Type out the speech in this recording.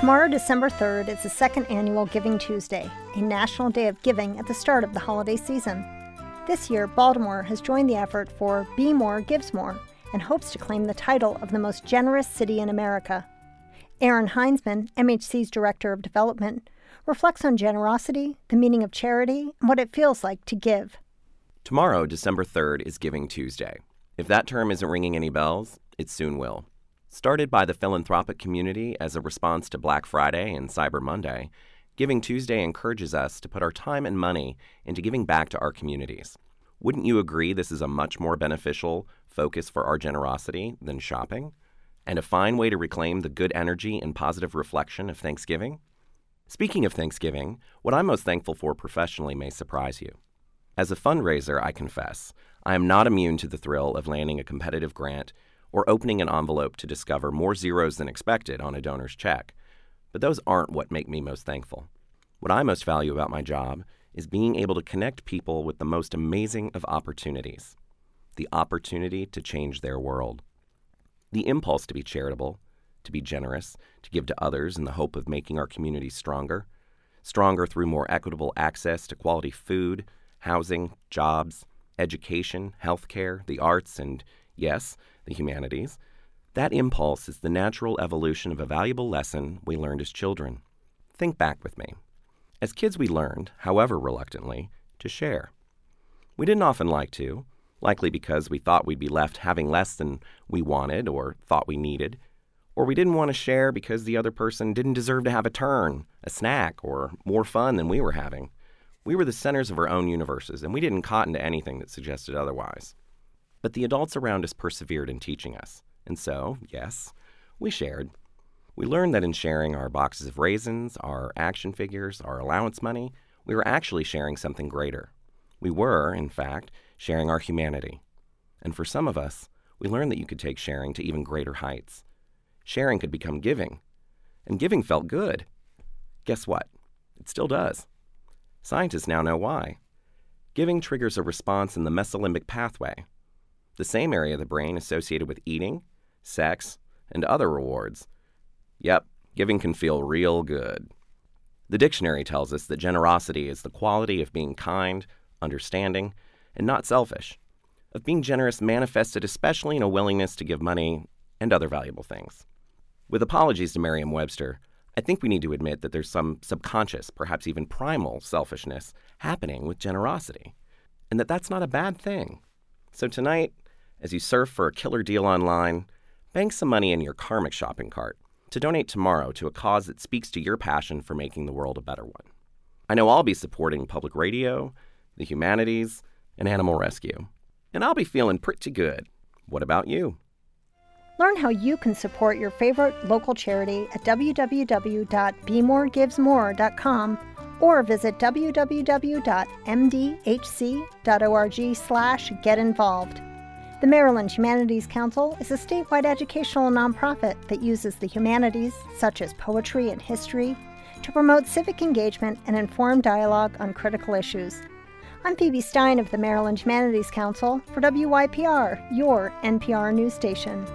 Tomorrow, December 3rd, is the second annual Giving Tuesday, a national day of giving at the start of the holiday season. This year, Baltimore has joined the effort for Be More Gives More and hopes to claim the title of the most generous city in America. Aaron Heinzman, MHC's Director of Development, reflects on generosity, the meaning of charity, and what it feels like to give. Tomorrow, December 3rd, is Giving Tuesday. If that term isn't ringing any bells, it soon will. Started by the philanthropic community as a response to Black Friday and Cyber Monday, Giving Tuesday encourages us to put our time and money into giving back to our communities. Wouldn't you agree this is a much more beneficial focus for our generosity than shopping? And a fine way to reclaim the good energy and positive reflection of Thanksgiving? Speaking of Thanksgiving, what I'm most thankful for professionally may surprise you. As a fundraiser, I confess, I am not immune to the thrill of landing a competitive grant or opening an envelope to discover more zeros than expected on a donor's check. But those aren't what make me most thankful. What I most value about my job is being able to connect people with the most amazing of opportunities. The opportunity to change their world. The impulse to be charitable, to be generous, to give to others in the hope of making our communities stronger. Stronger through more equitable access to quality food, housing, jobs, education, healthcare, the arts, and, yes, the humanities. That impulse is the natural evolution of a valuable lesson we learned as children. Think back with me. As kids, we learned, however reluctantly, to share. We didn't often like to, likely because we thought we'd be left having less than we wanted or thought we needed, or we didn't want to share because the other person didn't deserve to have a turn, a snack, or more fun than we were having. We were the centers of our own universes, and we didn't cotton to anything that suggested otherwise. But the adults around us persevered in teaching us. And so, yes, we shared. We learned that in sharing our boxes of raisins, our action figures, our allowance money, we were actually sharing something greater. We were, in fact, sharing our humanity. And for some of us, we learned that you could take sharing to even greater heights. Sharing could become giving. And giving felt good. Guess what? It still does. Scientists now know why. Giving triggers a response in the mesolimbic pathway, the same area of the brain associated with eating, sex, and other rewards. Yep, giving can feel real good. The dictionary tells us that generosity is the quality of being kind, understanding, and not selfish, of being generous manifested especially in a willingness to give money and other valuable things. With apologies to Merriam-Webster, I think we need to admit that there's some subconscious, perhaps even primal selfishness happening with generosity, and that that's not a bad thing. So tonight, as you surf for a killer deal online, bank some money in your karmic shopping cart to donate tomorrow to a cause that speaks to your passion for making the world a better one. I know I'll be supporting public radio, the humanities, and animal rescue. And I'll be feeling pretty good. What about you? Learn how you can support your favorite local charity at www.bemoregivesmore.com or visit www.mdhc.org/getinvolved. The Maryland Humanities Council is a statewide educational nonprofit that uses the humanities, such as poetry and history, to promote civic engagement and informed dialogue on critical issues. I'm Phoebe Stein of the Maryland Humanities Council for WYPR, your NPR news station.